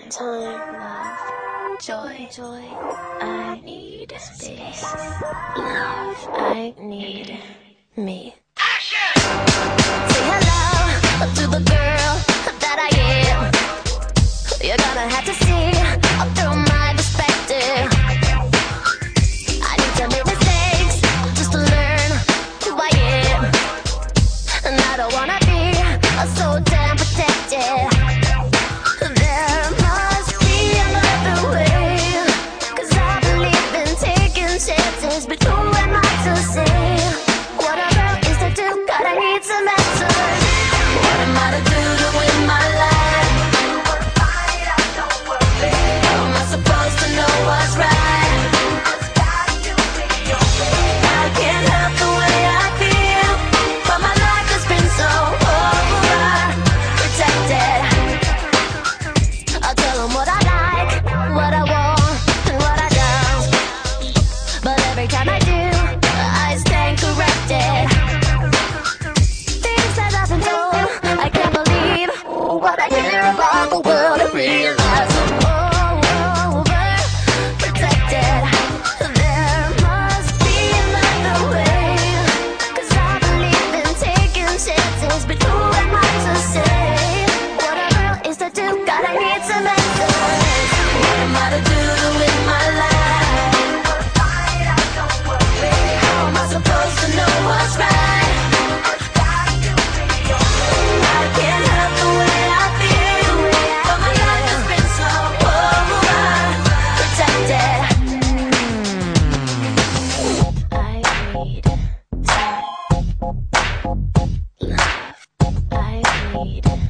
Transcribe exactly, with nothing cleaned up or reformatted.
time, love, joy, joy. I need space, love. I need me. Say hello to the girl that I am. You're gonna have to see through my perspective. I need to make mistakes just to learn who I am, and I don't wanna be so damn protected. There must be another way, 'cause I believe in taking chances, but who am I to say what a girl is to do? God, I need some answers. What am I to do to win my life? How am I supposed to know what's right? I can't help the way I feel, but my life has been so overprotected. I'll tell them what I like, what I want, and what I don't, but every time I do, I stand corrected. Things that I've been told, I can't believe what I hear about the world and realize I'm overprotected. There must be another way, 'cause I believe in taking chances, but who am I to say what a girl is to do? God, I need some answers. What am I to do to win my life? How am I supposed to know what's right? I can't help the way I feel, but my life has been so overprotected. I need time, love. I need